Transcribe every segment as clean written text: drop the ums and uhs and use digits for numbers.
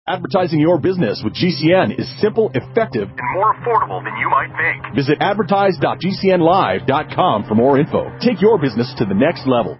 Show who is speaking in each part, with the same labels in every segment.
Speaker 1: Advertising your business with GCN is simple, effective, and more affordable than you might think. Visit advertise.gcnlive.com for more info. Take your business to the next level.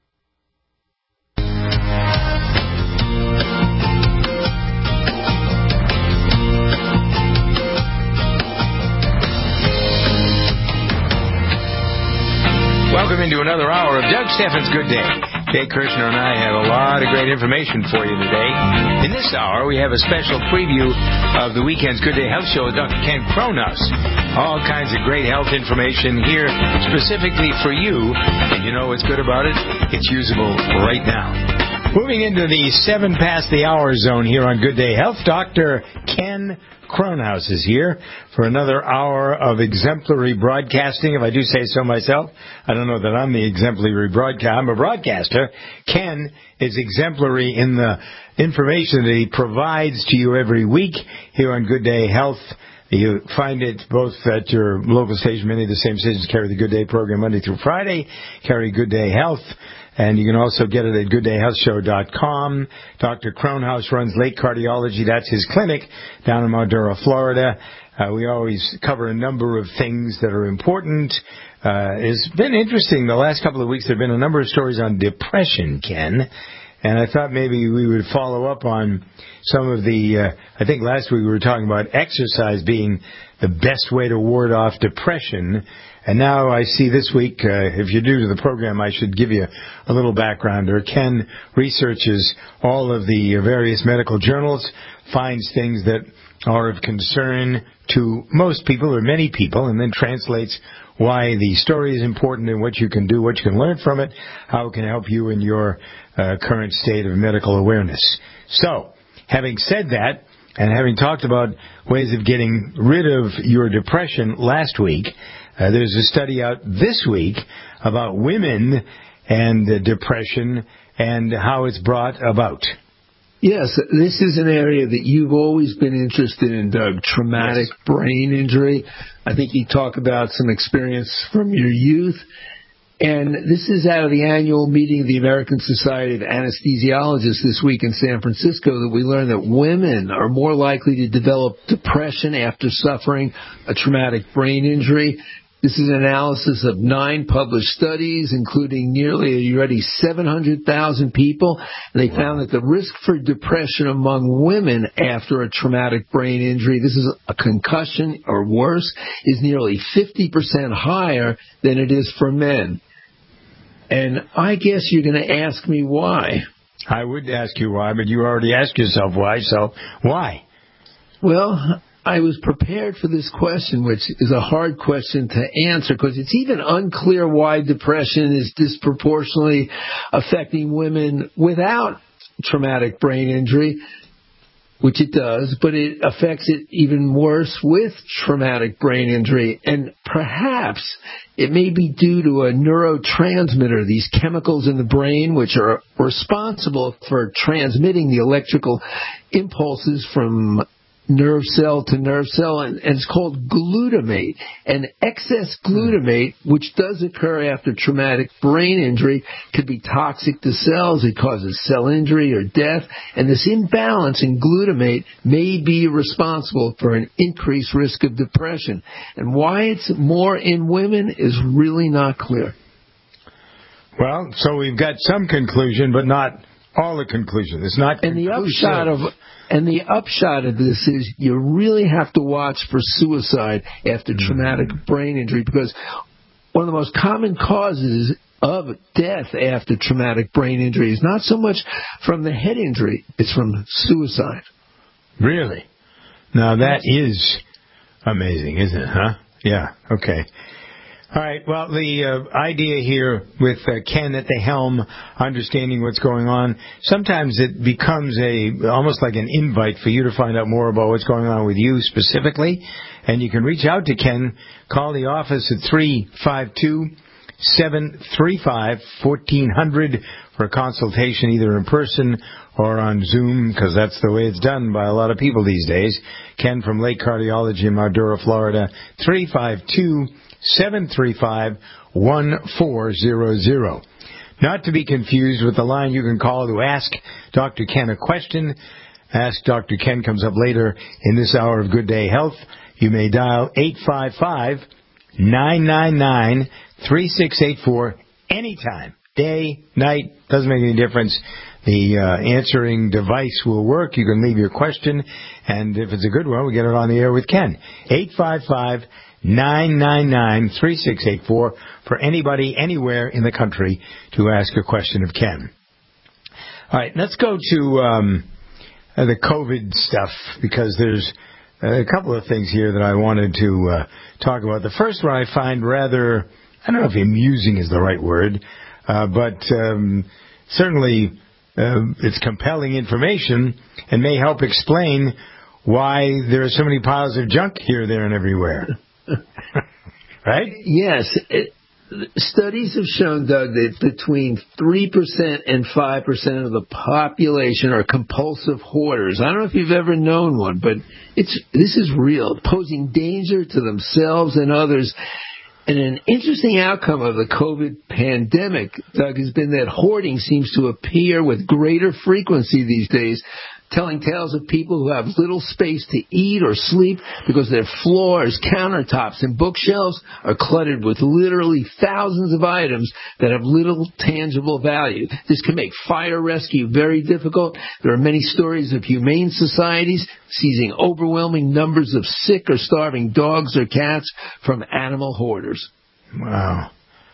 Speaker 2: Welcome into another hour of Doug Steffens' Good Day. Kay Kirshner and I have a lot of great information for you today. In this hour, we have a special preview of the weekend's Good Day Health Show with Dr. Ken Kronhaus. All kinds of great health information here specifically for you. And you know what's good about it? It's usable right now. Moving into the 7 past the hour zone here on Good Day Health, Dr. Ken Kronhaus is here for another hour of exemplary broadcasting, if I do say so myself. I don't know that I'm the exemplary broadcaster. I'm a broadcaster. Ken is exemplary in the information that he provides to you every week here on Good Day Health. You find it both at your local station. Many of the same stations carry the Good Day program Monday through Friday, carry Good Day Health. And you can also get it at gooddayhealthshow.com. Dr. Kronhaus runs Lake Cardiology. That's his clinic down in Mildura, Florida. We always cover a number of things that are important. It's been interesting. The last couple of weeks there have been a number of stories on depression, Ken. And I thought maybe we would follow up on some of the, I think last week we were talking about exercise being the best way to ward off depression. And now I see this week, if you're new to the program, I should give you a little background. Ken researches all of the various medical journals, finds things that are of concern to most people or many people, and then translates why the story is important and what you can do, what you can learn from it, how it can help you in your current state of medical awareness. So, having said that, and having talked about ways of getting rid of your depression last week, there's a study out this week about women and depression and how it's brought about.
Speaker 3: Yes, this is an area that you've always been interested in, Doug, traumatic brain injury. I think you talk about some experience from your youth. And this is out of the annual meeting of the American Society of Anesthesiologists this week in San Francisco that we learned that women are more likely to develop depression after suffering a traumatic brain injury. This is an analysis of 9 published studies, including nearly, are you ready, 700,000 people. And they found that the risk for depression among women after a traumatic brain injury, this is a concussion or worse, is nearly 50% higher than it is for men. And I guess you're going to ask me why.
Speaker 2: I would ask you why, but you already asked yourself why, so why?
Speaker 3: Well, I was prepared for this question, which is a hard question to answer because it's even unclear why depression is disproportionately affecting women without traumatic brain injury, which it does, but it affects it even worse with traumatic brain injury. And perhaps it may be due to a neurotransmitter, these chemicals in the brain which are responsible for transmitting the electrical impulses from nerve cell to nerve cell, and it's called glutamate. And excess glutamate, which does occur after traumatic brain injury, could be toxic to cells. It causes cell injury or death. And this imbalance in glutamate may be responsible for an increased risk of depression. And why it's more in women is really not clear.
Speaker 2: Well, so we've got some conclusion, but not all the conclusion. It's not conclusive.
Speaker 3: And the upshot of this is you really have to watch for suicide after traumatic brain injury, because one of the most common causes of death after traumatic brain injury is not so much from the head injury, it's from suicide.
Speaker 2: Really? Now that is amazing, isn't it, huh? Yeah, okay. All right, well, the idea here with Ken at the helm, understanding what's going on, sometimes it becomes almost like an invite for you to find out more about what's going on with you specifically. And you can reach out to Ken, call the office at 352-735-1400 for a consultation, either in person or on Zoom, because that's the way it's done by a lot of people these days. Ken from Lake Cardiology in Mildura, Florida, 352-735-1400. Not to be confused with the line you can call to ask Dr. Ken a question. Ask Dr. Ken comes up later in this hour of Good Day Health. You may dial 855-999-3684 anytime. Day, night, doesn't make any difference. The answering device will work. You can leave your question, and if it's a good one, we get it on the air with Ken. 855-999-3684 for anybody anywhere in the country to ask a question of Ken. All right, let's go to the COVID stuff, because there's a couple of things here that I wanted to talk about. The first one I find rather, I don't know if amusing is the right word, but certainly it's compelling information and may help explain why there are so many piles of junk here, there, and everywhere. Right?
Speaker 3: Yes. Studies have shown, Doug, that between 3% and 5% of the population are compulsive hoarders. I don't know if you've ever known one, but this is real, posing danger to themselves and others. And an interesting outcome of the COVID pandemic, Doug, has been that hoarding seems to appear with greater frequency these days, telling tales of people who have little space to eat or sleep because their floors, countertops, and bookshelves are cluttered with literally thousands of items that have little tangible value. This can make fire rescue very difficult. There are many stories of humane societies seizing overwhelming numbers of sick or starving dogs or cats from animal hoarders.
Speaker 2: Wow.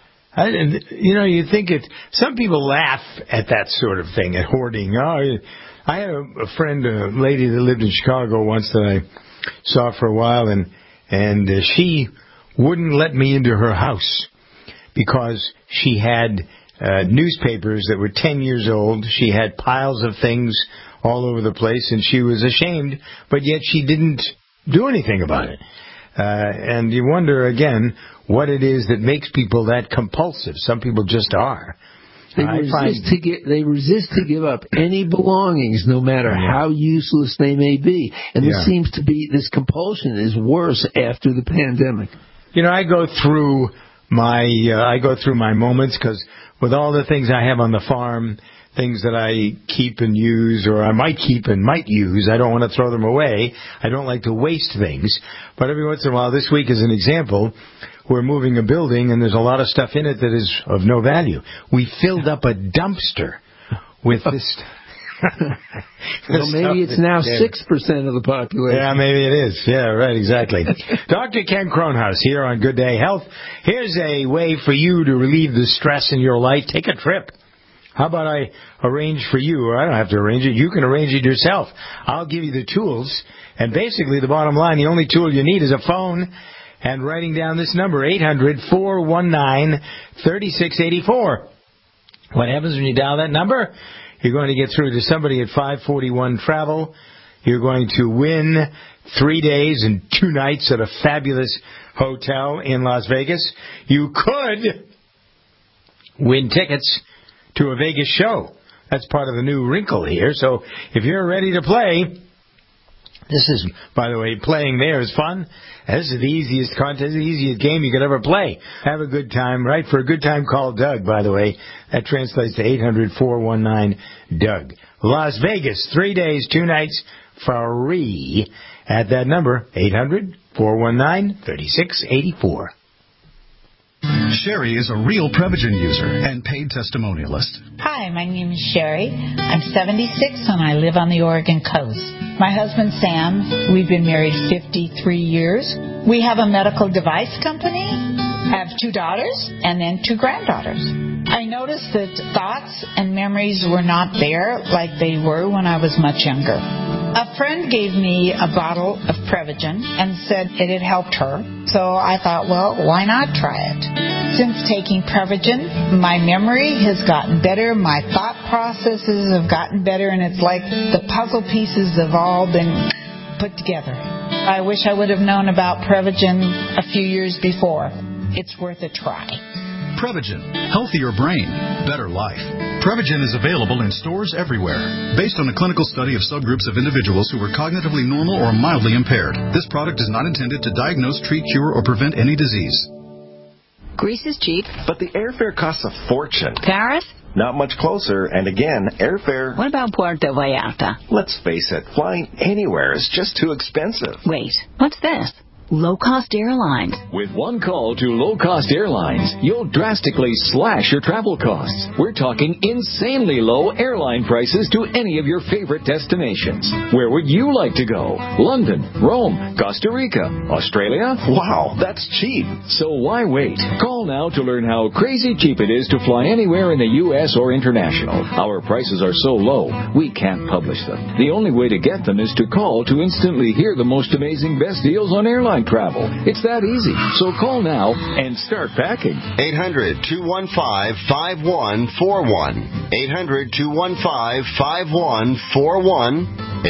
Speaker 2: You think some people laugh at that sort of thing, at hoarding. I had a friend, a lady that lived in Chicago once that I saw for a while, and she wouldn't let me into her house because she had newspapers that were 10 years old. She had piles of things all over the place, and she was ashamed, but yet she didn't do anything about it. And you wonder, again, what it is that makes people that compulsive. Some people just are. They
Speaker 3: resist to give up any belongings, no matter how useless they may be. And this compulsion is worse after the pandemic.
Speaker 2: I go through my moments, because with all the things I have on the farm, things that I keep and use, or I might keep and might use, I don't want to throw them away. I don't like to waste things. But every once in a while, this week as an example, we're moving a building, and there's a lot of stuff in it that is of no value. We filled up a dumpster with this.
Speaker 3: Well, maybe it's now 6% of the population.
Speaker 2: Yeah, maybe it is. Yeah, right, exactly. Dr. Ken Kronhaus here on Good Day Health. Here's a way for you to relieve the stress in your life. Take a trip. How about I arrange for you, or I don't have to arrange it, you can arrange it yourself. I'll give you the tools, and basically the bottom line, the only tool you need is a phone and writing down this number, 800-419-3684. What happens when you dial that number? You're going to get through to somebody at 541 Travel. You're going to win 3 days and 2 nights at a fabulous hotel in Las Vegas. You could win tickets to a Vegas show. That's part of the new wrinkle here. So if you're ready to play, this is, by the way, playing there is fun. This is the easiest contest, the easiest game you could ever play. Have a good time, right? For a good time, call Doug, by the way. That translates to 800-419-DOUG. Las Vegas, 3 days, 2 nights, free at that number, 800-419-3684.
Speaker 4: Sherry is a real Prevagen user and paid testimonialist.
Speaker 5: Hi, my name is Sherry. I'm 76 and I live on the Oregon coast. My husband, Sam, we've been married 53 years. We have a medical device company, have 2 daughters, and then 2 granddaughters. I noticed that thoughts and memories were not there like they were when I was much younger. A friend gave me a bottle of Prevagen and said it had helped her. So I thought, well, why not try it? Since taking Prevagen, my memory has gotten better, my thought processes have gotten better, and it's like the puzzle pieces have all been put together. I wish I would have known about Prevagen a few years before. It's worth a try.
Speaker 4: Prevagen. Healthier brain, better life. Prevagen is available in stores everywhere. Based on a clinical study of subgroups of individuals who were cognitively normal or mildly impaired, this product is not intended to diagnose, treat, cure, or prevent any disease.
Speaker 6: Greece is cheap,
Speaker 1: but the airfare costs a fortune.
Speaker 6: Paris?
Speaker 1: not much closer, and again, airfare...
Speaker 6: What about Puerto Vallarta?
Speaker 1: Let's face it, flying anywhere is just too expensive.
Speaker 6: Wait, what's this? Low-cost airlines.
Speaker 7: With one call to low-cost airlines, you'll drastically slash your travel costs. We're talking insanely low airline prices to any of your favorite destinations. Where would you like to go? London, Rome, Costa Rica, Australia?
Speaker 1: Wow, that's cheap.
Speaker 7: So why wait? Call now to learn how crazy cheap it is to fly anywhere in the U.S. or international. Our prices are so low, we can't publish them. The only way to get them is to call to instantly hear the most amazing best deals on airline travel. It's that easy. So call now and start packing.
Speaker 8: 800-215-5141. 800-215-5141.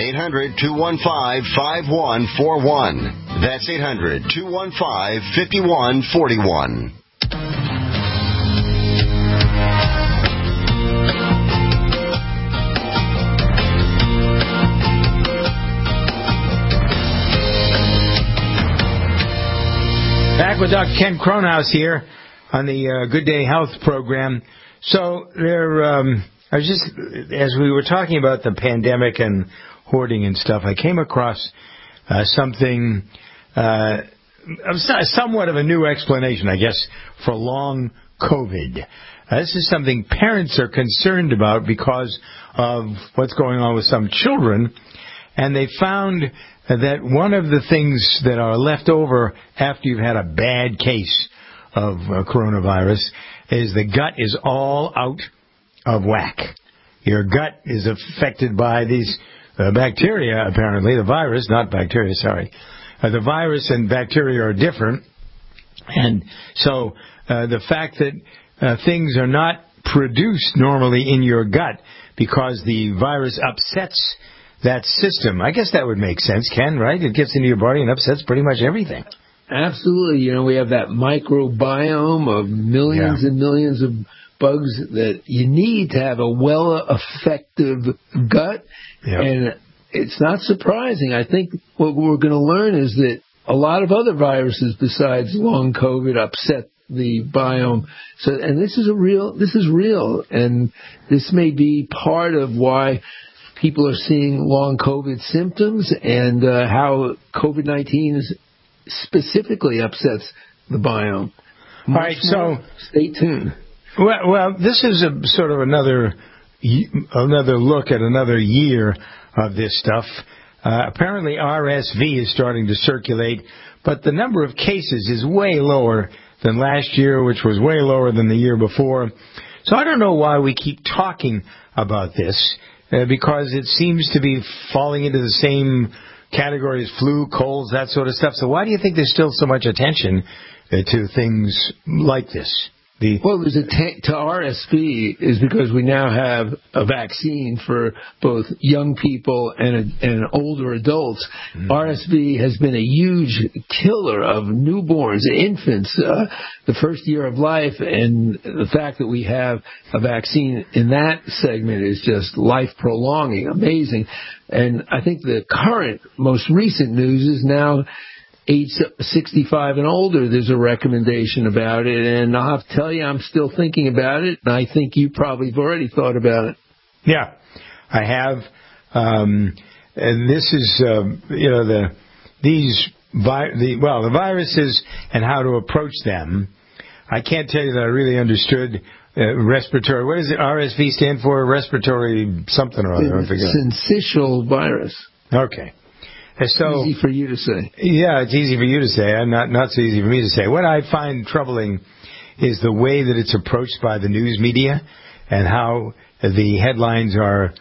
Speaker 8: 800-215-5141. That's 800-215-5141.
Speaker 2: Back with Dr. Ken Cronhaus here on the Good Day Health program. So I was just, as we were talking about the pandemic and hoarding and stuff, I came across something, somewhat of a new explanation, I guess, for long COVID. This is something parents are concerned about because of what's going on with some children, and they found that one of the things that are left over after you've had a bad case of coronavirus is the gut is all out of whack. Your gut is affected by these bacteria, apparently. The virus, not bacteria, sorry. The virus and bacteria are different. And so the fact that things are not produced normally in your gut because the virus upsets that system. I guess that would make sense, Ken, right? It gets into your body and upsets pretty much everything.
Speaker 3: Absolutely. You know, we have that microbiome of millions and millions of bugs that you need to have a well-effective gut. Yep. And it's not surprising. I think what we're going to learn is that a lot of other viruses besides long COVID upset the biome. So, and this is real, and this may be part of why people are seeing long COVID symptoms and how COVID-19 specifically upsets the biome.
Speaker 2: All right, so
Speaker 3: stay tuned.
Speaker 2: Well, this is a sort of another look at another year of this stuff. Apparently, RSV is starting to circulate, but the number of cases is way lower than last year, which was way lower than the year before. So I don't know why we keep talking about this. Because it seems to be falling into the same category as flu, colds, that sort of stuff. So why do you think there's still so much attention to things like this?
Speaker 3: Well, there's to RSV is because we now have a vaccine for both young people and older adults. Mm-hmm. RSV has been a huge killer of newborns, infants, the first year of life, and the fact that we have a vaccine in that segment is just life-prolonging, amazing. And I think the current, most recent news is now age 65 and older, there's a recommendation about it, and I'll have to tell you, I'm still thinking about it, and I think you probably have already thought about it.
Speaker 2: Yeah, I have, and this is, the viruses and how to approach them. I can't tell you that I really understood respiratory. What does the RSV stand for? Respiratory something or other. I forget.
Speaker 3: Syncytial virus.
Speaker 2: Okay. So,
Speaker 3: easy for you to say.
Speaker 2: Yeah, it's easy for you to say. Not so easy for me to say. What I find troubling is the way that it's approached by the news media and how the headlines are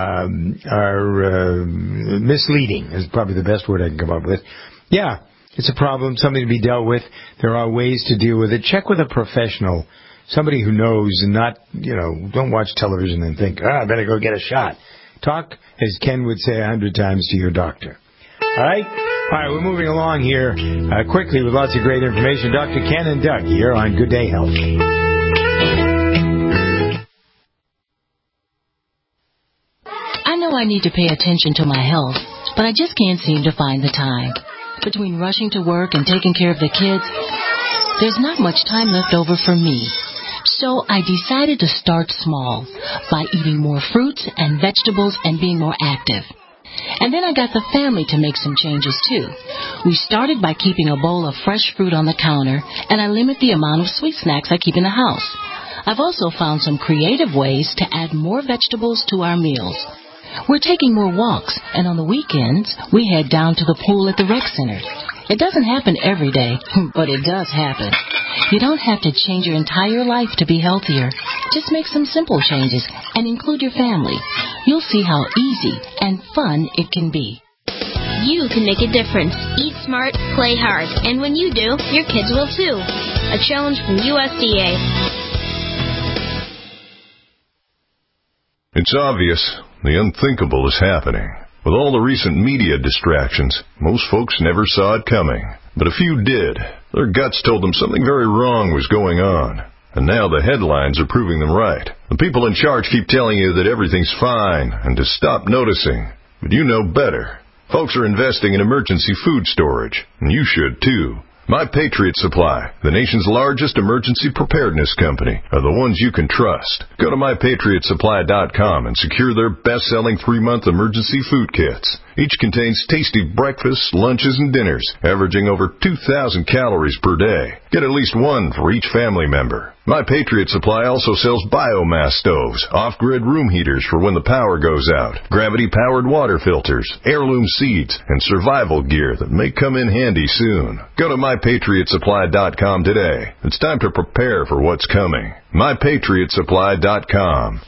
Speaker 2: misleading is probably the best word I can come up with. Yeah, it's a problem, something to be dealt with. There are ways to deal with it. Check with a professional, somebody who knows, and not, don't watch television and think, I better go get a shot. Talk, as Ken would say 100 times, to your doctor. All right, we're moving along here quickly with lots of great information. Dr. Ken and Doug here on Good Day Health.
Speaker 9: I know I need to pay attention to my health, but I just can't seem to find the time. Between rushing to work and taking care of the kids, there's not much time left over for me. So I decided to start small by eating more fruits and vegetables and being more active. And then I got the family to make some changes, too. We started by keeping a bowl of fresh fruit on the counter, and I limit the amount of sweet snacks I keep in the house. I've also found some creative ways to add more vegetables to our meals. We're taking more walks, and on the weekends, we head down to the pool at the rec center. It doesn't happen every day, but it does happen. You don't have to change your entire life to be healthier. Just make some simple changes and include your family. You'll see how easy and fun it can be.
Speaker 10: You can make a difference. Eat smart, play hard. And when you do, your kids will too. A challenge from USDA.
Speaker 11: It's obvious. The unthinkable is happening. With all the recent media distractions, most folks never saw it coming. But a few did. Their guts told them something very wrong was going on. And now the headlines are proving them right. The people in charge keep telling you that everything's fine and to stop noticing. But you know better. Folks are investing in emergency food storage, and you should too. My Patriot Supply, the nation's largest emergency preparedness company, are the ones you can trust. Go to MyPatriotSupply.com and secure their best-selling 3-month emergency food kits. Each contains tasty breakfasts, lunches, and dinners, averaging over 2,000 calories per day. Get at least one for each family member. My Patriot Supply also sells biomass stoves, off-grid room heaters for when the power goes out, gravity-powered water filters, heirloom seeds, and survival gear that may come in handy soon. Go to MyPatriotSupply.com today. It's time to prepare for what's coming. MyPatriotSupply.com.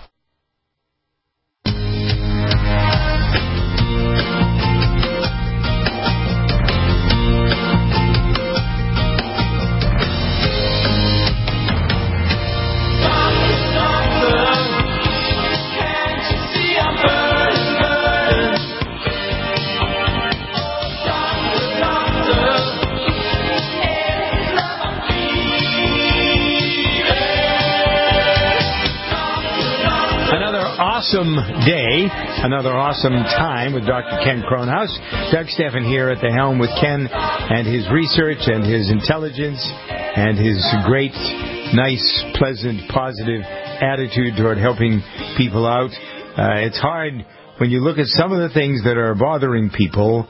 Speaker 2: Awesome day, another awesome time with Dr. Ken Kronhaus. Doug Steffen here at the helm with Ken and his research and his intelligence and his great, nice, pleasant, positive attitude toward helping people out. It's hard when you look at some of the things that are bothering people.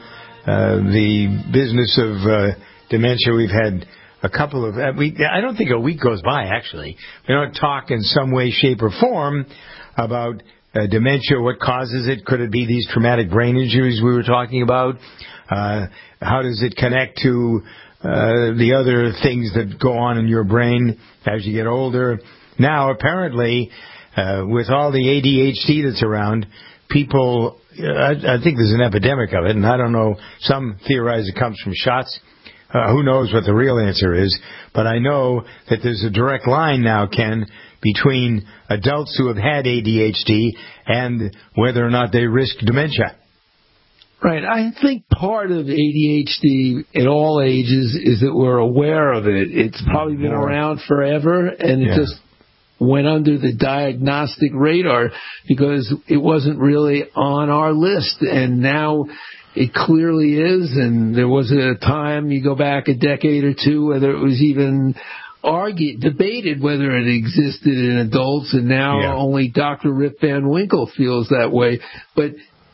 Speaker 2: The business of dementia, we've had a couple of... I don't think a week goes by, actually. We don't talk in some way, shape, or form about dementia, what causes it. Could it be these traumatic brain injuries we were talking about? How does it connect to the other things that go on in your brain as you get older? Now, apparently, with all the ADHD that's around, people, I think there's an epidemic of it, and I don't know, some theorize it comes from shots. Who knows what the real answer is, but I know that there's a direct line now, Ken, between adults who have had ADHD and whether or not they risk dementia.
Speaker 3: Right. I think part of ADHD at all ages is that we're aware of it. It's probably been around forever, and it just went under the diagnostic radar because it wasn't really on our list, and now it clearly is. And there was a time, you go back a decade or two, whether it was even debated whether it existed in adults, and now only Dr. Rip Van Winkle feels that way. But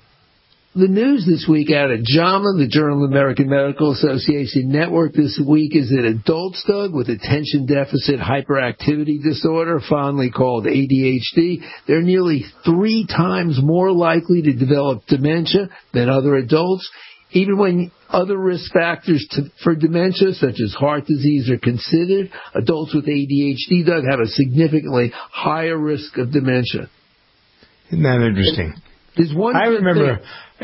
Speaker 3: the news this week out of JAMA, the Journal of American Medical Association Network, this week is that adults, Doug, with attention deficit hyperactivity disorder, fondly called ADHD, they're nearly 3 times more likely to develop dementia than other adults. Even when other risk factors for dementia, such as heart disease, are considered, adults with ADHD, Doug, have a significantly higher risk of dementia.
Speaker 2: Isn't that interesting?
Speaker 3: There's one
Speaker 2: I remember,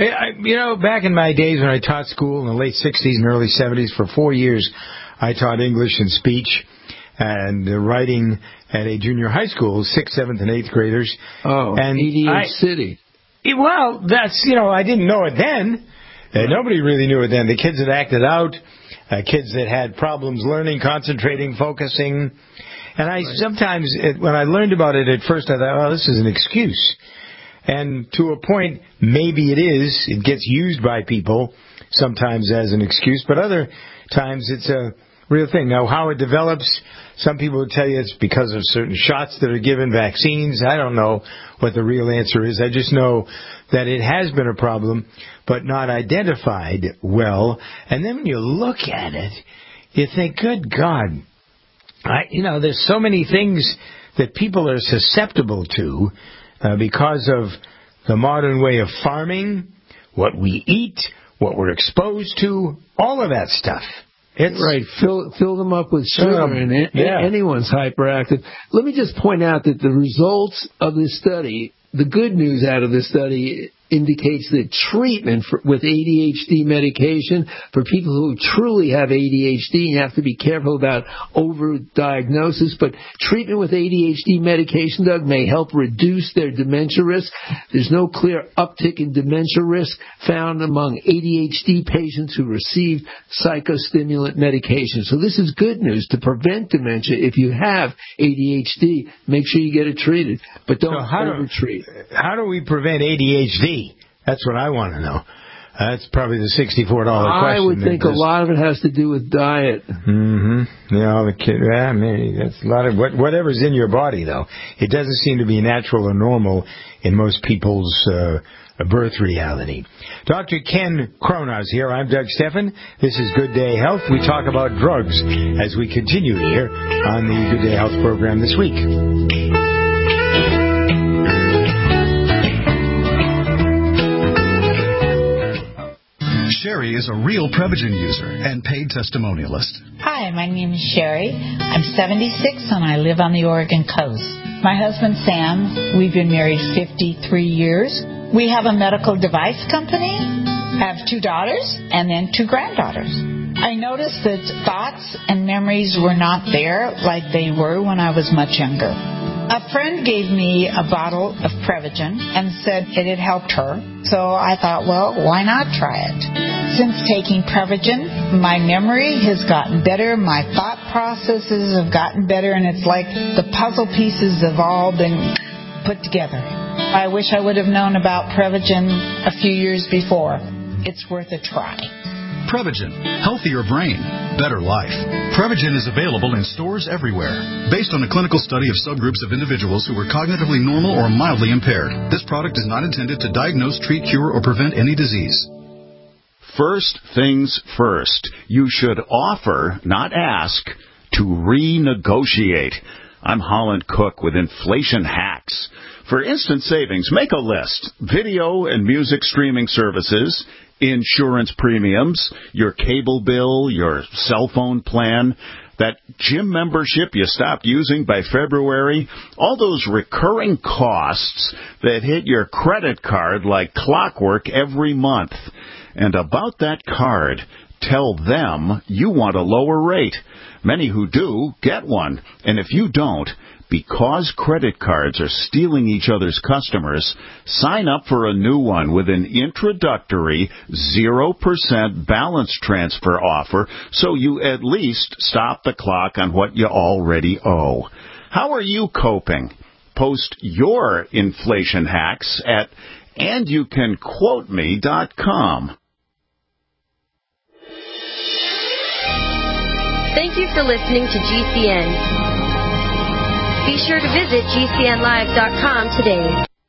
Speaker 2: back in my days when I taught school in the late 60s and early 70s, for 4 years, I taught English and speech and writing at a junior high school, 6th, 7th, and 8th graders.
Speaker 3: Oh, and EDH City.
Speaker 2: Well, that's, I didn't know it then. Nobody really knew it then. The kids that acted out, kids that had problems learning, concentrating, focusing. And sometimes, when I learned about it at first, I thought, this is an excuse. And to a point, maybe it is. It gets used by people sometimes as an excuse, but other times it's a Real thing. Now, how it develops, some people will tell you it's because of certain shots that are given, vaccines. I don't know what the real answer is. I just know that it has been a problem, but not identified well. And then when you look at it, you think, good God, there's so many things that people are susceptible to because of the modern way of farming, what we eat, what we're exposed to, all of that stuff.
Speaker 3: It's right. Fill them up with sugar, and anyone's hyperactive. Let me just point out that the results of this study, the good news out of this study, indicates that treatment with ADHD medication for people who truly have ADHD, you have to be careful about overdiagnosis, but treatment with ADHD medication, Doug, may help reduce their dementia risk. There's no clear uptick in dementia risk found among ADHD patients who received psychostimulant medication. So this is good news to prevent dementia. If you have ADHD, make sure you get it treated, but don't over-treat.
Speaker 2: How do we prevent ADHD? That's what I want to know. That's probably the $64 question.
Speaker 3: I would think a lot of it has to do with diet.
Speaker 2: Mm-hmm. Maybe that's a lot of whatever's in your body, though. It doesn't seem to be natural or normal in most people's birth reality. Dr. Ken Kronos here. I'm Doug Stephan. This is Good Day Health. We talk about drugs as we continue here on the Good Day Health program this week.
Speaker 4: Sherry is a real Prevagen user and paid testimonialist.
Speaker 5: Hi, my name is Sherry. I'm 76 and I live on the Oregon coast. My husband Sam, we've been married 53 years. We have a medical device company, have 2 daughters and then 2 granddaughters. I noticed that thoughts and memories were not there like they were when I was much younger. A friend gave me a bottle of Prevagen and said it had helped her, so I thought, well, why not try it? Since taking Prevagen, my memory has gotten better, my thought processes have gotten better, and it's like the puzzle pieces have all been put together. I wish I would have known about Prevagen a few years before. It's worth a try.
Speaker 4: Prevagen. Healthier brain. Better life. Prevagen is available in stores everywhere. Based on a clinical study of subgroups of individuals who were cognitively normal or mildly impaired, this product is not intended to diagnose, treat, cure, or prevent any disease.
Speaker 12: First things first. You should offer, not ask, to renegotiate. I'm Holland Cook with Inflation Hacks. For instant savings, make a list. Video and music streaming services, insurance premiums, your cable bill, your cell phone plan, that gym membership you stopped using by February, all those recurring costs that hit your credit card like clockwork every month. And about that card, tell them you want a lower rate. Many who do get one. And if you don't, because credit cards are stealing each other's customers, sign up for a new one with an introductory 0% balance transfer offer so you at least stop the clock on what you already owe. How are you coping? Post your inflation hacks at andyoucanquoteme.com.
Speaker 10: Thank you for listening to GCN. Be sure to visit GCNlive.com today.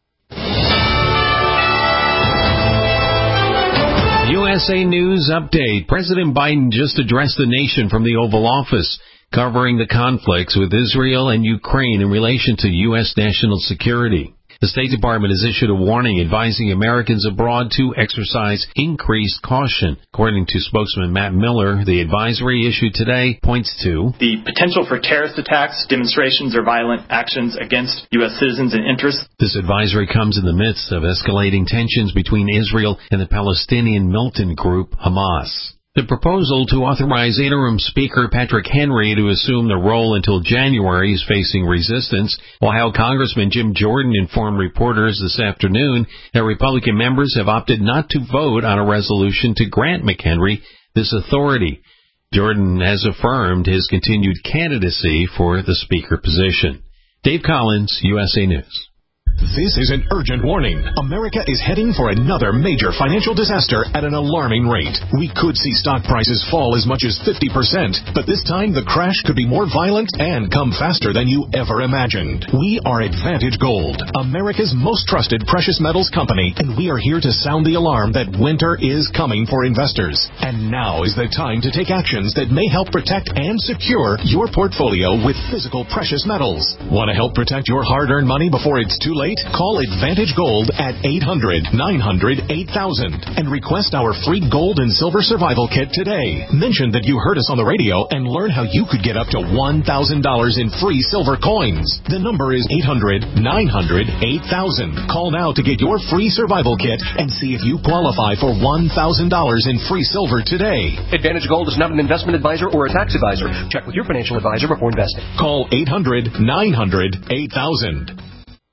Speaker 13: USA News Update. President Biden just addressed the nation from the Oval Office, covering the conflicts with Israel and Ukraine in relation to U.S. national security. The State Department has issued a warning advising Americans abroad to exercise increased caution. According to spokesman Matt Miller, the advisory issued today points to
Speaker 14: the potential for terrorist attacks, demonstrations, or violent actions against U.S. citizens and interests.
Speaker 13: This advisory comes in the midst of escalating tensions between Israel and the Palestinian militant group Hamas. The proposal to authorize interim Speaker Patrick Henry to assume the role until January is facing resistance. Ohio Congressman Jim Jordan informed reporters this afternoon that Republican members have opted not to vote on a resolution to grant McHenry this authority. Jordan has affirmed his continued candidacy for the Speaker position. Dave Collins, USA News.
Speaker 1: This is an urgent warning. America is heading for another major financial disaster at an alarming rate. We could see stock prices fall as much as 50%, but this time the crash could be more violent and come faster than you ever imagined. We are Advantage Gold, America's most trusted precious metals company, and we are here to sound the alarm that winter is coming for investors. And now is the time to take actions that may help protect and secure your portfolio with physical precious metals. Want to help protect your hard-earned money before it's too late? Call Advantage Gold at 800-900-8000 and request our free gold and silver survival kit today. Mention that you heard us on the radio and learn how you could get up to $1,000 in free silver coins. The number is 800-900-8000. Call now to get your free survival kit and see if you qualify for $1,000 in free silver today.
Speaker 15: Advantage Gold is not an investment advisor or a tax advisor. Check with your financial advisor before investing.
Speaker 1: Call 800-900-8000.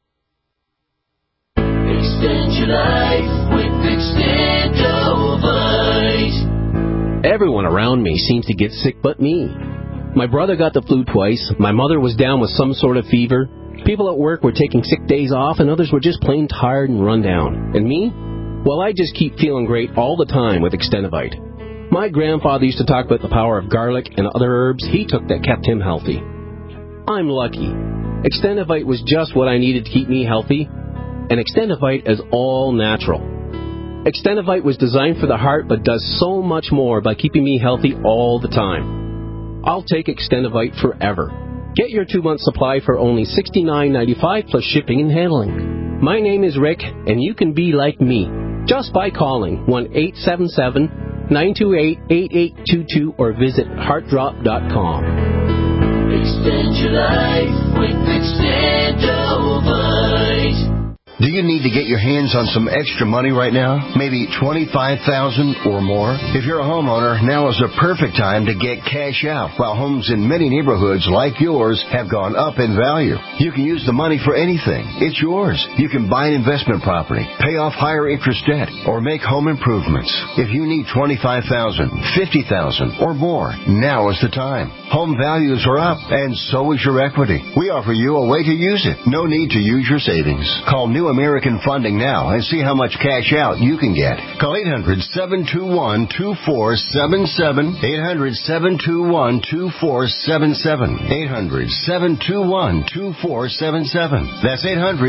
Speaker 16: Extend your life with Extendovite.
Speaker 17: Everyone around me seems to get sick but me. My brother got the flu twice. My mother was down with some sort of fever. People at work were taking sick days off, and others were just plain tired and run down. And me? Well, I just keep feeling great all the time with Extendovite. My grandfather used to talk about the power of garlic and other herbs he took that kept him healthy. I'm lucky. Extendovite was just what I needed to keep me healthy. And Extendovite is all natural. Extendovite was designed for the heart but does so much more by keeping me healthy all the time. I'll take Extendovite forever. Get your 2-month supply for only $69.95 plus shipping and handling. My name is Rick, and you can be like me just by calling 1-877-928-8822 or visit heartdrop.com.
Speaker 16: Extend your life with Extendovite.
Speaker 18: Do you need to get your hands on some extra money right now? Maybe $25,000 or more? If you're a homeowner, now is the perfect time to get cash out while homes in many neighborhoods like yours have gone up in value. You can use the money for anything. It's yours. You can buy an investment property, pay off higher interest debt, or make home improvements. If you need $25,000, $50,000 or more, now is the time. Home values are up, and so is your equity. We offer you a way to use it. No need to use your savings. Call New American Funding now and see how much cash out you can get. Call 800-721-2477. 800-721-2477. 800-721-2477. That's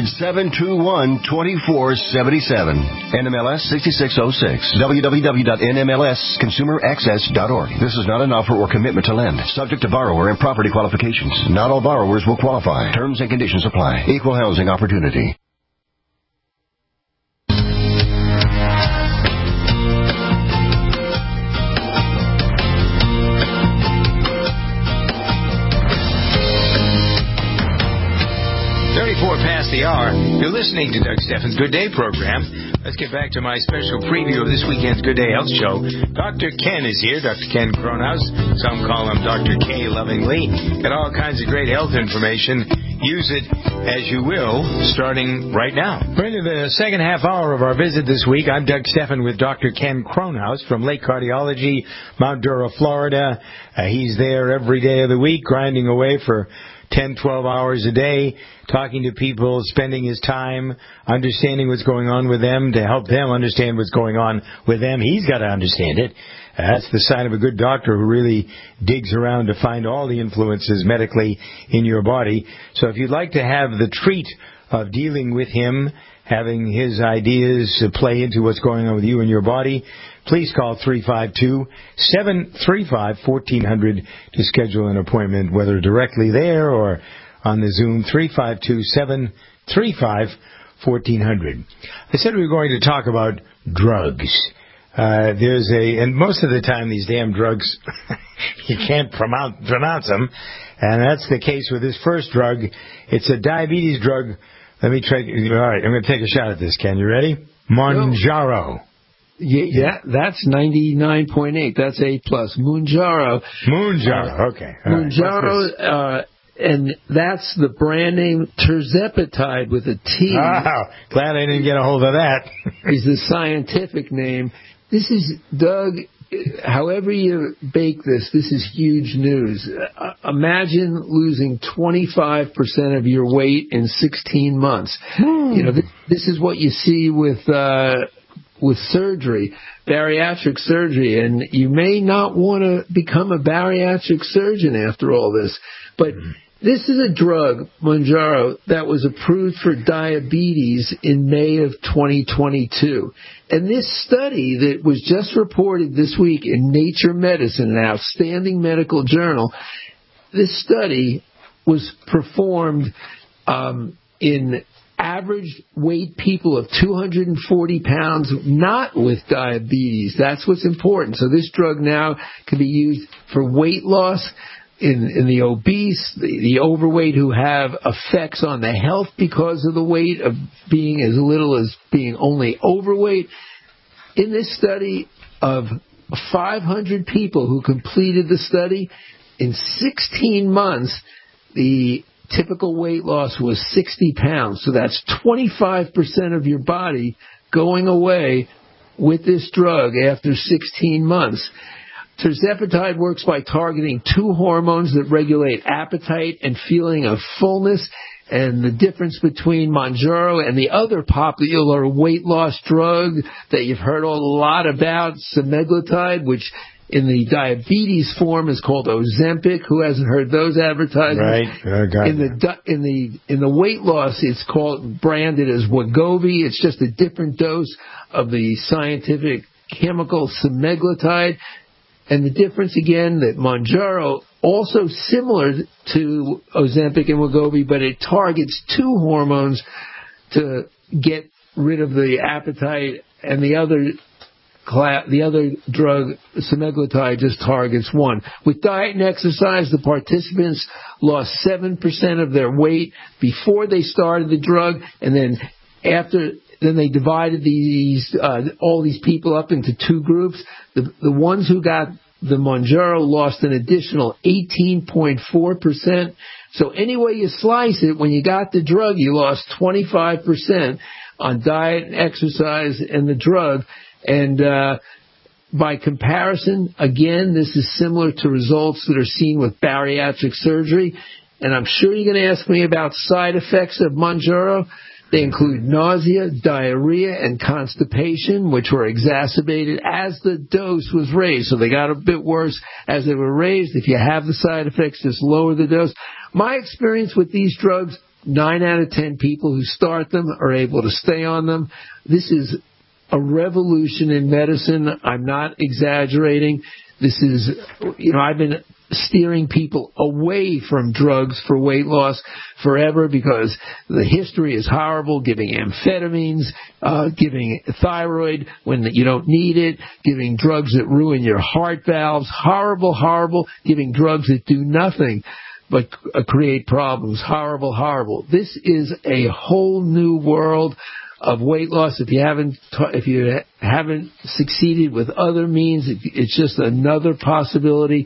Speaker 18: 800-721-2477. NMLS 6606. www.nmlsconsumeraccess.org. This is not an offer or commitment to lend. Subject to borrower and property qualifications. Not all borrowers will qualify. Terms and conditions apply. Equal housing opportunity.
Speaker 2: Past the hour. You're listening to Doug Steffens' Good Day program. Let's get back to my special preview of this weekend's Good Day Health Show. Dr. Ken is here, Dr. Ken Kronhaus. Some call him Dr. K lovingly. Got all kinds of great health information. Use it as you will, starting right now. We're into the second half hour of our visit this week. I'm Doug Steffen with Dr. Ken Kronhaus from Lake Cardiology, Mount Dura, Florida. He's there every day of the week, grinding away for 10, 12 hours a day, talking to people, spending his time, understanding what's going on with them to help them understand what's going on with them. He's got to understand it. That's the sign of a good doctor who really digs around to find all the influences medically in your body. So if you'd like to have the treat of dealing with him, having his ideas play into what's going on with you and your body, please call 352-735-1400 to schedule an appointment, whether directly there or on the Zoom, 352-735-1400. I said we were going to talk about drugs. And most of the time these damn drugs, you can't pronounce them, and that's the case with this first drug. It's a diabetes drug. Let me try. All right, I'm going to take a shot at this, Ken. You ready? Mounjaro.
Speaker 3: Yeah, that's 99.8. That's A+. Mounjaro.
Speaker 2: Okay.
Speaker 3: Mounjaro, and that's the brand name Tirzepatide with a T.
Speaker 2: Wow, glad I didn't get a hold of that.
Speaker 3: Is the scientific name. This is, Doug, however you bake this is huge news. Imagine losing 25% of your weight in 16 months. This is what you see with surgery, bariatric surgery, and you may not want to become a bariatric surgeon after all this. But this is a drug, Mounjaro, that was approved for diabetes in May of 2022. And this study that was just reported this week in Nature Medicine, an outstanding medical journal, this study was performed in average weight people of 240 pounds, not with diabetes. That's what's important. So this drug now can be used for weight loss in the obese, the overweight who have effects on the health because of the weight, of being as little as being only overweight. In this study of 500 people who completed the study, in 16 months, the typical weight loss was 60 pounds. So that's 25% of your body going away with this drug after 16 months. Tirzepatide works by targeting two hormones that regulate appetite and feeling of fullness. And the difference between Mounjaro and the other popular weight loss drug that you've heard a lot about, semaglutide, which in the diabetes form is called Ozempic. Who hasn't heard those advertisements?
Speaker 2: Right.
Speaker 3: In the weight loss, it's branded as Wegovy. It's just a different dose of the scientific chemical semaglutide. And the difference, again, that Mounjaro, also similar to Ozempic and Wegovy, but it targets two hormones to get rid of the appetite, and the other drug, semaglutide, just targets one. With diet and exercise, the participants lost 7% of their weight before they started the drug, and then they divided all these people up into two groups. The ones who got the Mounjaro lost an additional 18.4%. So any way you slice it, when you got the drug, you lost 25% on diet and exercise and the drug. And by comparison, again, this is similar to results that are seen with bariatric surgery. And I'm sure you're going to ask me about side effects of Mounjaro. They include nausea, diarrhea, and constipation, which were exacerbated as the dose was raised. So they got a bit worse as they were raised. If you have the side effects, just lower the dose. My experience with these drugs, 9 out of 10 people who start them are able to stay on them. This is a revolution in medicine. I'm not exaggerating. This is, I've been steering people away from drugs for weight loss forever because the history is horrible, giving amphetamines, giving thyroid when you don't need it, giving drugs that ruin your heart valves, horrible, giving drugs that do nothing but create problems, horrible. This is a whole new world of weight loss. If you haven't succeeded with other means, it's just another possibility.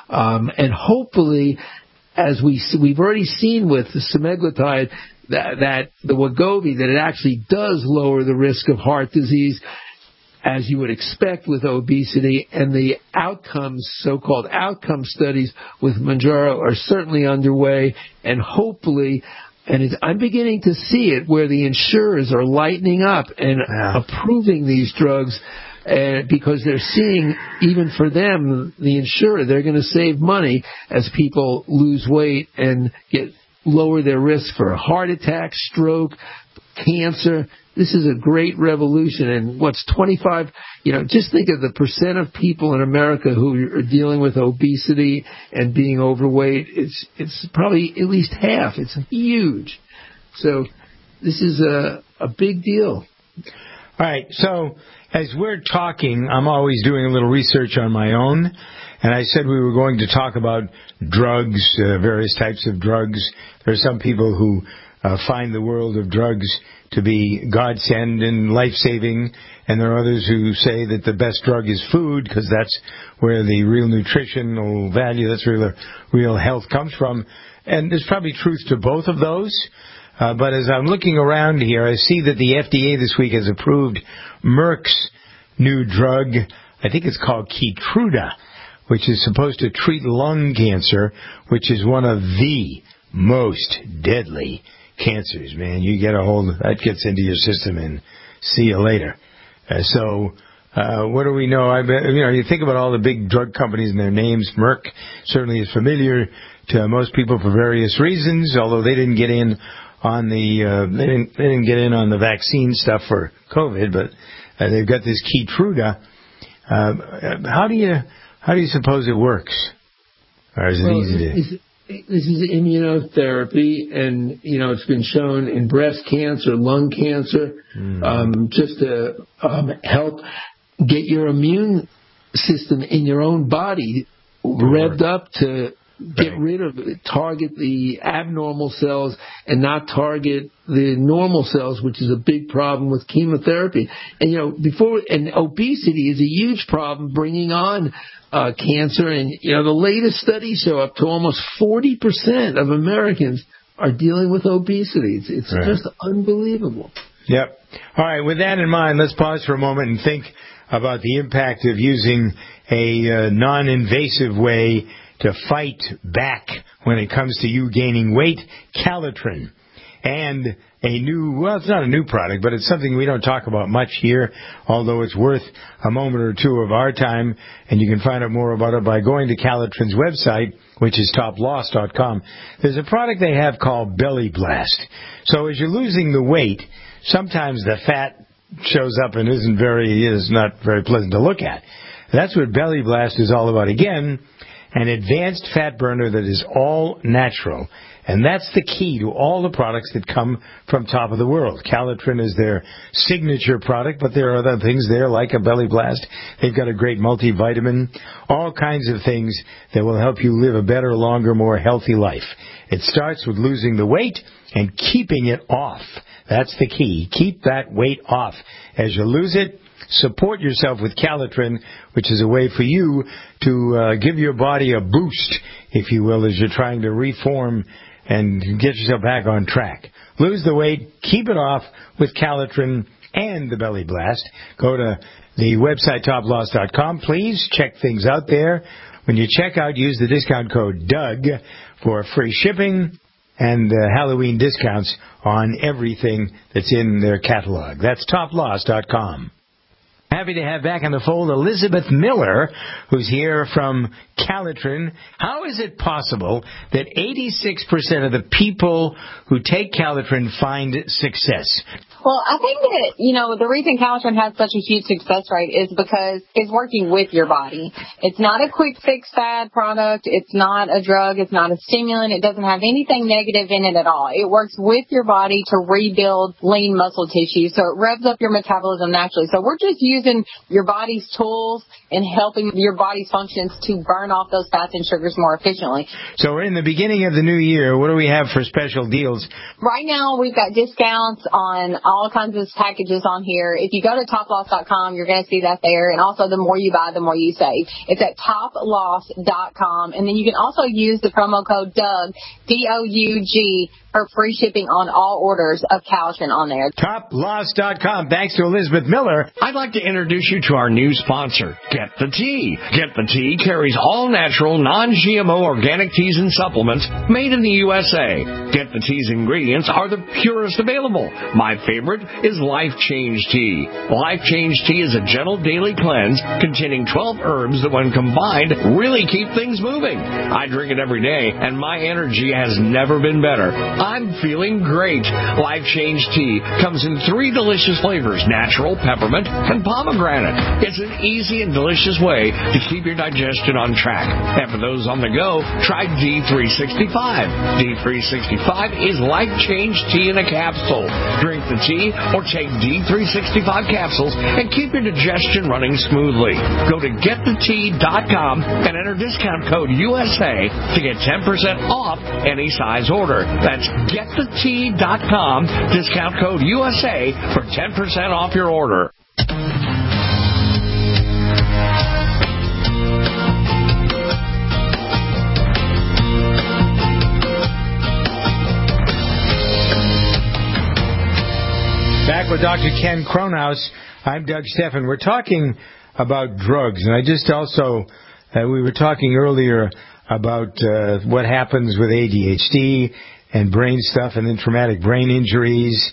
Speaker 3: And hopefully, as we've already seen with the semaglutide, that the Wegovy, that it actually does lower the risk of heart disease, as you would expect with obesity, and the outcomes, so-called outcome studies with Mounjaro are certainly underway, and hopefully, I'm beginning to see it where the insurers are lightening up and approving these drugs. Because they're seeing, even for them, the insurer, they're going to save money as people lose weight and lower their risk for heart attack, stroke, cancer. This is a great revolution. And what's 25, just think of the percent of people in America who are dealing with obesity and being overweight. It's probably at least half. It's huge. So this is a big deal.
Speaker 2: All right, so as we're talking, I'm always doing a little research on my own, and I said we were going to talk about drugs, various types of drugs. There are some people who find the world of drugs to be godsend and life-saving, and there are others who say that the best drug is food because that's where the real nutritional value, that's where the real health comes from. And there's probably truth to both of those. But as I'm looking around here, I see that the FDA this week has approved Merck's new drug. I think it's called Keytruda, which is supposed to treat lung cancer, which is one of the most deadly cancers, man. You get a hold of that, gets into your system, and see you later. What do we know? You think about all the big drug companies and their names. Merck certainly is familiar to most people for various reasons, although they didn't get in on the vaccine stuff for COVID, but they've got this Keytruda. How do you suppose it works? Or is it easy to...
Speaker 3: This is immunotherapy, and, it's been shown in breast cancer, lung cancer, just to help get your immune system in your own body revved up to get rid of it, target the abnormal cells and not target the normal cells, which is a big problem with chemotherapy. And, and obesity is a huge problem bringing on cancer. And, the latest studies show up to almost 40% of Americans are dealing with obesity. It's just unbelievable.
Speaker 2: Yep. All right. With that in mind, let's pause for a moment and think about the impact of using a non-invasive way to fight back when it comes to you gaining weight, Calitrin. And it's not a new product, but it's something we don't talk about much here, although it's worth a moment or two of our time. And you can find out more about it by going to Calitrin's website, which is toploss.com. There's a product they have called Belly Blast. So as you're losing the weight, sometimes the fat shows up and is not very pleasant to look at. That's what Belly Blast is all about. Again, an advanced fat burner that is all natural. And that's the key to all the products that come from Top of the World. Calitrin is their signature product, but there are other things there like a Belly Blast. They've got a great multivitamin, all kinds of things that will help you live a better, longer, more healthy life. It starts with losing the weight and keeping it off. That's the key. Keep that weight off. As you lose it, support yourself with Calitrin, which is a way for you to give your body a boost, if you will, as you're trying to reform and get yourself back on track. Lose the weight, keep it off with Calitrin and the Belly Blast. Go to the website toploss.com. Please check things out there. When you check out, use the discount code Doug for free shipping and Halloween discounts on everything that's in their catalog. That's toploss.com. Happy to have back on the fold Elizabeth Miller, who's here from Calitrin. How is it possible that 86% of the people who take Calitrin find success?
Speaker 19: Well, I think that, the reason Calitrin has such a huge success rate is because it's working with your body. It's not a quick fix fad product. It's not a drug. It's not a stimulant. It doesn't have anything negative in it at all. It works with your body to rebuild lean muscle tissue, so it revs up your metabolism naturally. So we're just using your body's tools and helping your body's functions to burn off those fats and sugars more efficiently.
Speaker 2: So we're in the beginning of the new year. What do we have for special deals?
Speaker 19: Right now, we've got discounts on all kinds of packages on here. If you go to toploss.com, you're going to see that there. And also, the more you buy, the more you save. It's at toploss.com. And then you can also use the promo code Doug, D-O-U-G, for free shipping on all orders of Calitrin on there.
Speaker 2: Toploss.com. Thanks to Elizabeth Miller.
Speaker 20: I'd like to introduce you to our new sponsor, Get the Tea. Get the Tea carries all natural, non-GMO organic teas and supplements made in the USA. Get the Tea's ingredients are the purest available. My favorite is Life Change Tea. Life Change Tea is a gentle daily cleanse containing 12 herbs that, when combined, really keep things moving. I drink it every day, and my energy has never been better. I'm feeling great. Life Change Tea comes in 3 delicious flavors, natural, peppermint, and pomegranate. It's an easy and delicious way to keep your digestion on track. And for those on the go, try D365. D365 is Life Change Tea in a capsule. Drink the tea or take D365 capsules and keep your digestion running smoothly. Go to getthetea.com and enter discount code USA to get 10% off any size order. That's getthetea.com, discount code USA for 10% off your order.
Speaker 2: Back with Dr. Ken Cronhaus I'm Doug Steffen. We're talking about drugs, and I just also, we were talking earlier about what happens with ADHD and brain stuff and then traumatic brain injuries,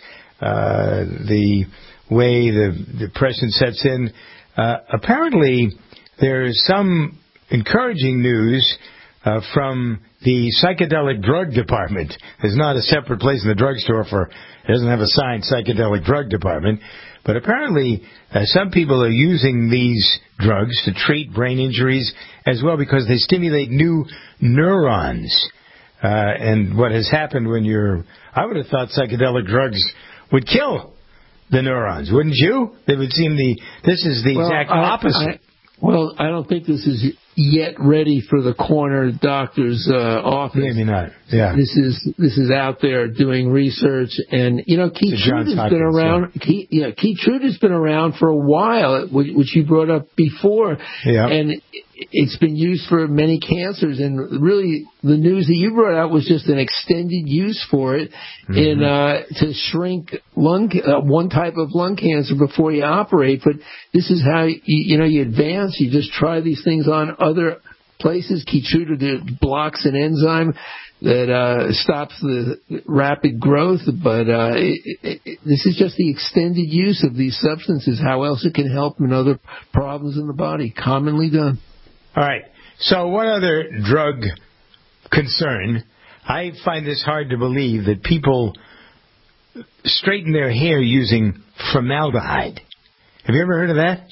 Speaker 2: the way the depression sets in. Apparently, there's some encouraging news from the psychedelic drug department. There's not a separate place in the drugstore it doesn't have a signed psychedelic drug department. But apparently, some people are using these drugs to treat brain injuries as well because they stimulate new neurons. And what has happened I would have thought psychedelic drugs would kill the neurons, wouldn't you? They would seem this is the exact opposite.
Speaker 3: I don't think this is yet ready for the corner doctor's office.
Speaker 2: Maybe not. Yeah.
Speaker 3: This is out there doing research, and Keytruda's been around. Yeah. Keytruda's been around for a while, which you brought up before. Yeah. And it's been used for many cancers, and really the news that you brought out was just an extended use for it to shrink one type of lung cancer before you operate. But this is how you advance. You just try these things on other places. Keytruda blocks an enzyme that stops the rapid growth, but this is just the extended use of these substances. How else it can help in other problems in the body, commonly done.
Speaker 2: All right. So one other drug concern. I find this hard to believe that people straighten their hair using formaldehyde. Have you ever heard of that?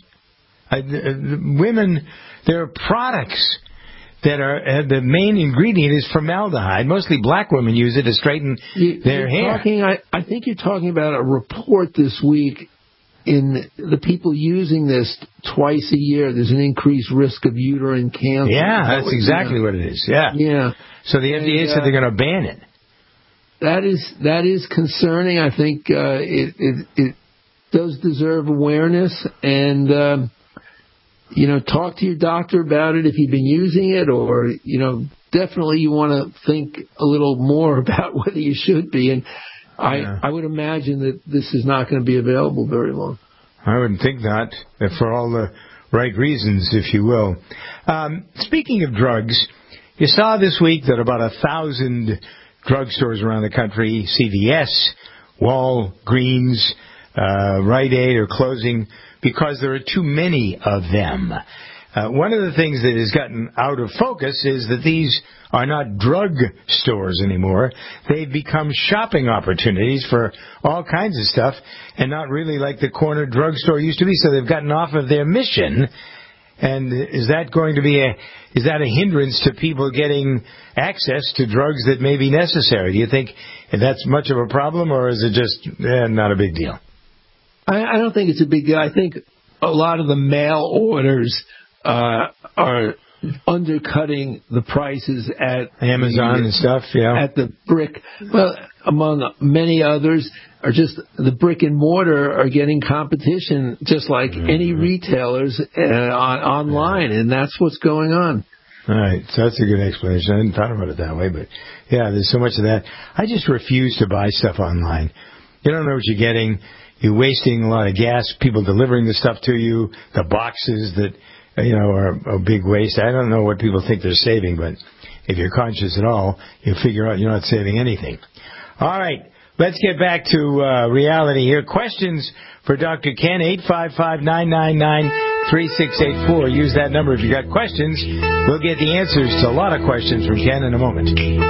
Speaker 2: Women, there are products that are the main ingredient is formaldehyde. Mostly black women use it to straighten their hair.
Speaker 3: I think you're talking about a report this week. In the people using this twice a year, there's an increased risk of uterine cancer.
Speaker 2: Yeah, that's exactly what it is. Yeah.
Speaker 3: Yeah.
Speaker 2: So the FDA said they're going to ban it.
Speaker 3: That is concerning. I think it does deserve awareness, and talk to your doctor about it if you've been using it, or definitely you want to think a little more about whether you should be. And I would imagine that this is not going to be available very long.
Speaker 2: I wouldn't think not, for all the right reasons, if you will. Speaking of drugs, you saw this week that about 1,000 drugstores around the country, CVS, Walgreens, Rite Aid, are closing because there are too many of them. One of the things that has gotten out of focus is that these are not drug stores anymore. They've become shopping opportunities for all kinds of stuff, and not really like the corner drugstore used to be. So they've gotten off of their mission. And is that going to be a hindrance to people getting access to drugs that may be necessary? Do you think that's much of a problem, or is it just not a big deal?
Speaker 3: I don't think it's a big deal. I think a lot of the mail orders are undercutting the prices at
Speaker 2: Amazon and stuff, yeah.
Speaker 3: At the brick. Well, among many others, are just the brick and mortar are getting competition just like any retailers online, and that's what's going on.
Speaker 2: All right, so that's a good explanation. I hadn't thought about it that way, but yeah, there's so much of that. I just refuse to buy stuff online. You don't know what you're getting. You're wasting a lot of gas, people delivering the stuff to you, the boxes that are a big waste. I don't know what people think they're saving, but if you're conscious at all, you figure out you're not saving anything. All right, let's get back to reality here. Questions for Dr. Ken, 855-999-3684. Use that number if you got questions. We'll get the answers to a lot of questions from Ken in a moment.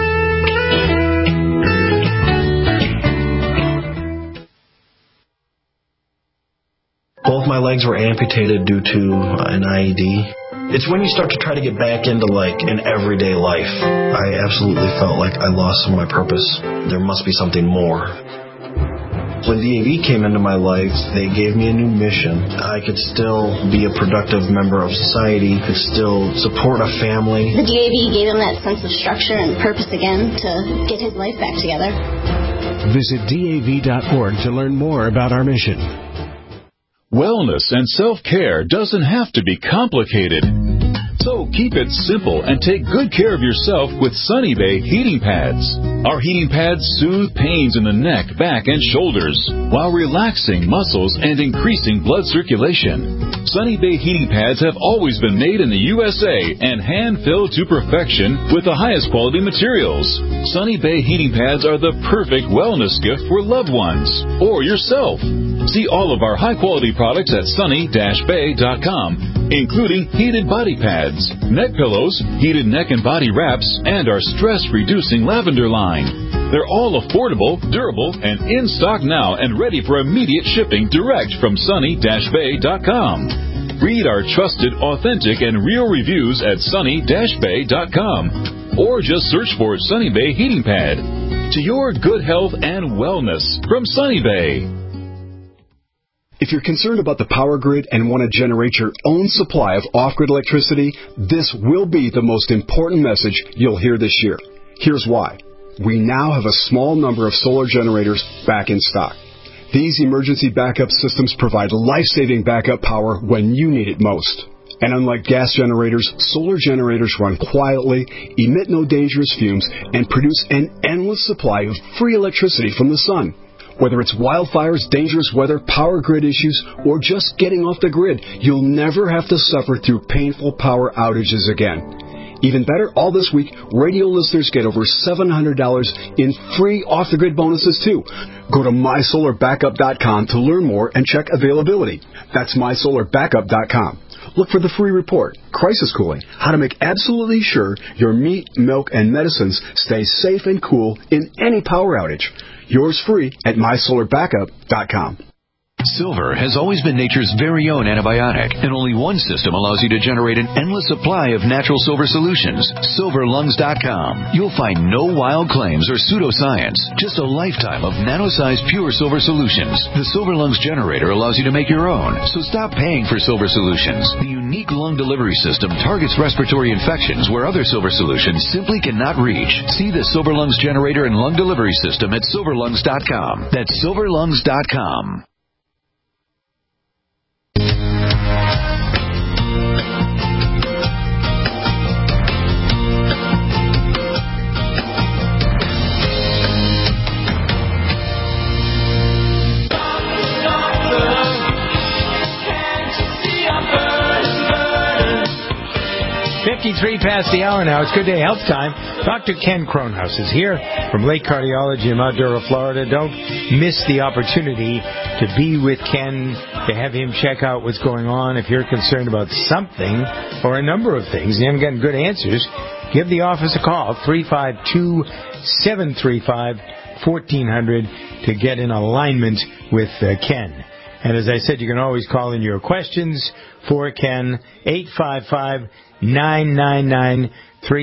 Speaker 21: Both my legs were amputated due to an IED. It's when you start to try to get back into, an everyday life. I absolutely felt like I lost some of my purpose. There must be something more. When DAV came into my life, they gave me a new mission. I could still be a productive member of society, could still support a family.
Speaker 22: The DAV gave him that sense of structure and purpose again to get his life back together.
Speaker 23: Visit DAV.org to learn more about our mission.
Speaker 24: Wellness and self-care doesn't have to be complicated.
Speaker 6: So keep it simple and take good care of yourself with Sunny Bay heating pads. Our heating pads soothe pains in the neck, back, and shoulders while relaxing muscles and increasing blood circulation. Sunny Bay heating pads have always been made in the USA and hand-filled to perfection with the highest quality materials. Sunny Bay heating pads are the perfect wellness gift for loved ones or yourself. See all of our high-quality products at sunny-bay.com, including heated body pads, neck pillows, heated neck and body wraps, and our stress-reducing lavender line. They're all affordable, durable, and in stock now and ready for immediate shipping direct from sunny-bay.com. Read our trusted, authentic, and real reviews at sunny-bay.com, or just search for Sunny Bay Heating Pad. To your good health and wellness from Sunny Bay.
Speaker 7: If you're concerned about the power grid and want to generate your own supply of off-grid electricity, this will be the most important message you'll hear this year. Here's why. We now have a small number of solar generators back in stock. These emergency backup systems provide life-saving backup power when you need it most. And unlike gas generators, solar generators run quietly, emit no dangerous fumes, and produce an endless supply of free electricity from the sun. Whether it's wildfires, dangerous weather, power grid issues, or just getting off the grid, you'll never have to suffer through painful power outages again. Even better, all this week, radio listeners get over $700 in free off-the-grid bonuses, too. Go to mysolarbackup.com to learn more and check availability. That's mysolarbackup.com. Look for the free report, Crisis Cooling, how to make absolutely sure your meat, milk, and medicines stay safe and cool in any power outage. Yours free at mysolarbackup.com.
Speaker 8: Silver has always been nature's very own antibiotic, and only one system allows you to generate an endless supply of natural silver solutions. SilverLungs.com. You'll find no wild claims or pseudoscience, just a lifetime of nano-sized pure silver solutions. The Silver Lungs generator allows you to make your own, so stop paying for silver solutions. The unique lung delivery system targets respiratory infections where other silver solutions simply cannot reach. See the Silver Lungs generator and lung delivery system at SilverLungs.com. That's SilverLungs.com.
Speaker 2: .53 past the hour now. It's Good Day Health Time. Dr. Ken Kronhaus is here from Lake Cardiology in Mount Dora, Florida. Don't miss the opportunity to be with Ken, to have him check out what's going on. If you're concerned about something or a number of things and you haven't gotten good answers, give the office a call, 352-735-1400, to get in alignment with Ken. And as I said, you can always call in your questions for Ken, 855-999-3684.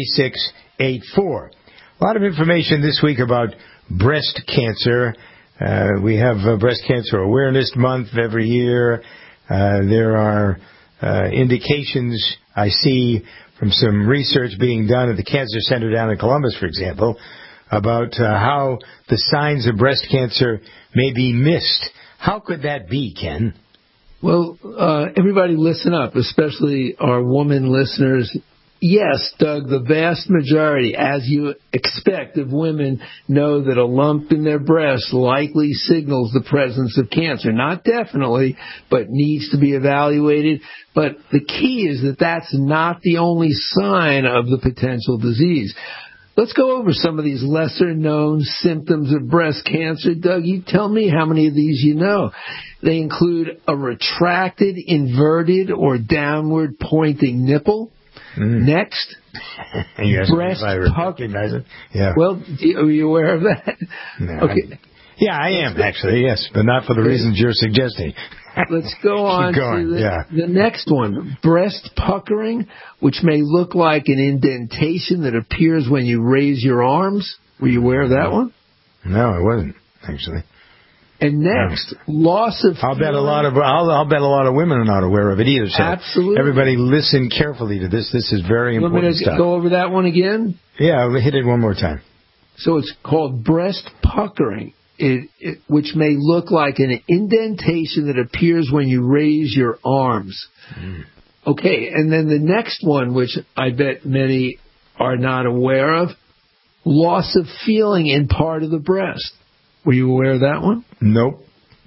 Speaker 2: A lot of information this week about breast cancer. We have Breast Cancer Awareness Month every year. There are indications I see from some research being done at the Cancer Center down in Columbus, for example, about how the signs of breast cancer may be missed. How could that be, Ken?
Speaker 3: Well, everybody listen up, especially our woman listeners. Yes, Doug, the vast majority, as you expect, of women know that a lump in their breast likely signals the presence of cancer. Not definitely, but needs to be evaluated. But the key is that that's not the only sign of the potential disease. Let's go over some of these lesser-known symptoms of breast cancer. Doug, you tell me how many of these you know. They include a retracted, inverted, or downward-pointing nipple. Next, breast puckering.
Speaker 2: Yeah.
Speaker 3: Well, are you aware of that?
Speaker 2: No,
Speaker 3: Okay.
Speaker 2: Yeah, I am, actually, yes, but not for the reasons you're suggesting.
Speaker 3: Let's go on to the next one. Breast puckering, which may look like an indentation that appears when you raise your arms. Were you aware of that one?
Speaker 2: No, I wasn't, actually.
Speaker 3: And next, loss of
Speaker 2: I'll bet a lot of women are not aware of it either. So
Speaker 3: absolutely.
Speaker 2: Everybody listen carefully to this. This is very important
Speaker 3: stuff. Want me to go over that one again?
Speaker 2: Yeah, I'll hit it one more time.
Speaker 3: So it's called breast puckering, which may look like an indentation that appears when you raise your arms. Okay, and then the next one, which I bet many are not aware of, loss of feeling in part of the breast. Were you aware of that one?
Speaker 2: Nope.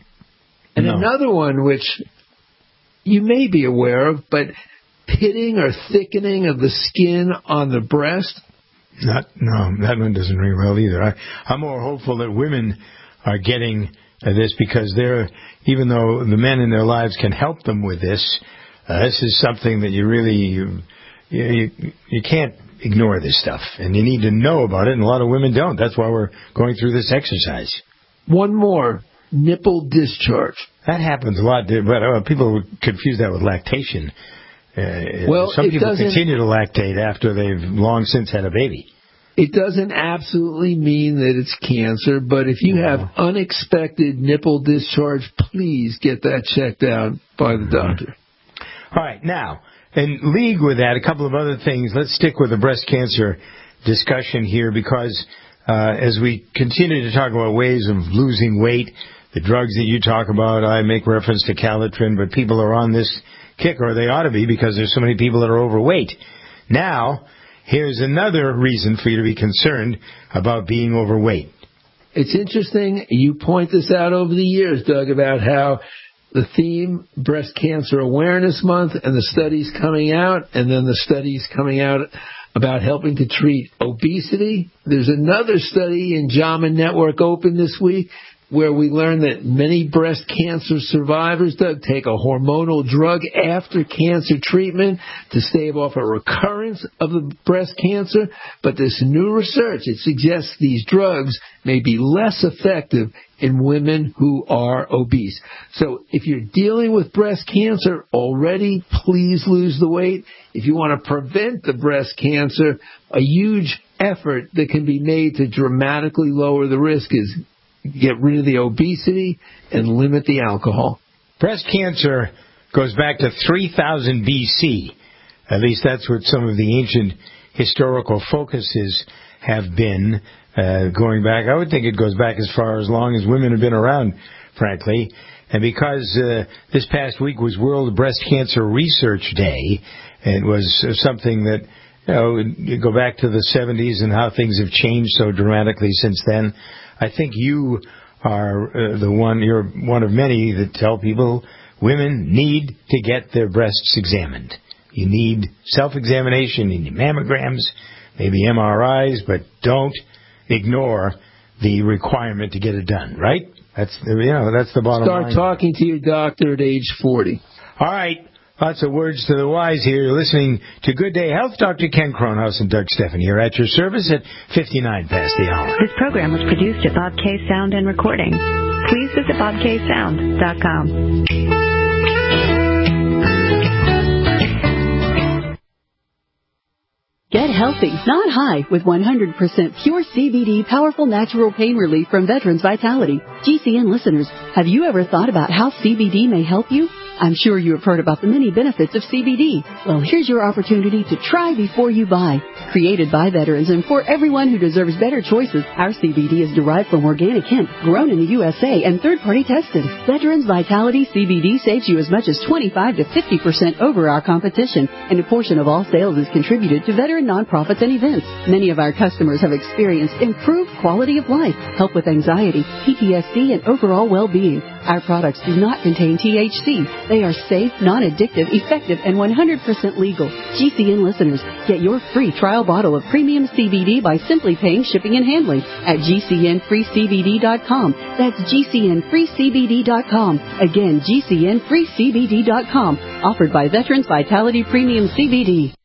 Speaker 3: And another one, which you may be aware of, but pitting or thickening of the skin on the breast.
Speaker 2: No, that one doesn't ring well either. I'm more hopeful that women are getting this because even though the men in their lives can help them with this, this is something that you really, you can't ignore this stuff. And you need to know about it, and a lot of women don't. That's why we're going through this exercise.
Speaker 3: One more, nipple discharge.
Speaker 2: That happens a lot, but people confuse that with lactation. Some people continue to lactate after they've long since had a baby.
Speaker 3: It doesn't absolutely mean that it's cancer, but if you have unexpected nipple discharge, please get that checked out by the doctor.
Speaker 2: All right, now, in league with that, a couple of other things. Let's stick with the breast cancer discussion here because as we continue to talk about ways of losing weight, the drugs that you talk about, I make reference to Calitrin, but people are on this kick, or they ought to be, because there's so many people that are overweight. Now, here's another reason for you to be concerned about being overweight.
Speaker 3: It's interesting. You point this out over the years, Doug, about how the theme, Breast Cancer Awareness Month, and the studies coming out, and then the studies coming out about helping to treat obesity. There's another study in JAMA Network Open this week where we learn that many breast cancer survivors, Doug, take a hormonal drug after cancer treatment to stave off a recurrence of the breast cancer. But this new research, it suggests these drugs may be less effective in women who are obese. So if you're dealing with breast cancer already, please lose the weight. If you want to prevent the breast cancer, a huge effort that can be made to dramatically lower the risk is get rid of the obesity and limit the alcohol.
Speaker 2: Breast cancer goes back to 3000 BC. At least that's what some of the ancient historical focuses have been going back. I would think it goes back as far as long as women have been around, frankly. And because this past week was World Breast Cancer Research Day, it was something that, you go back to the 70s and how things have changed so dramatically since then. I think you are you're one of many that tell people women need to get their breasts examined. You need self-examination, you need mammograms, maybe MRIs, but don't ignore the requirement to get it done, right? That's the bottom line.
Speaker 3: Start talking to your doctor at age 40.
Speaker 2: All right. Lots of words to the wise here. You're listening to Good Day Health. Dr. Ken Kronhaus and Doug Steffen here at your service at 59 past the hour.
Speaker 5: This program was produced at Bob K. Sound and Recording. Please visit bobksound.com.
Speaker 9: Get healthy, not high, with 100% pure CBD powerful natural pain relief from Veterans Vitality. GCN listeners, have you ever thought about how CBD may help you? I'm sure you have heard about the many benefits of CBD. Well, here's your opportunity to try before you buy. Created by veterans and for everyone who deserves better choices, our CBD is derived from organic hemp, grown in the USA and third-party tested. Veterans Vitality CBD saves you as much as 25 to 50% over our competition, and a portion of all sales is contributed to veteran nonprofits and events. Many of our customers have experienced improved quality of life, help with anxiety, PTSD, and overall well-being. Our products do not contain THC. They are safe, non-addictive, effective, and 100% legal. GCN listeners, get your free trial bottle of premium CBD by simply paying shipping and handling at GCNFreeCBD.com. That's GCNFreeCBD.com. Again, GCNFreeCBD.com. Offered by Veterans Vitality Premium CBD.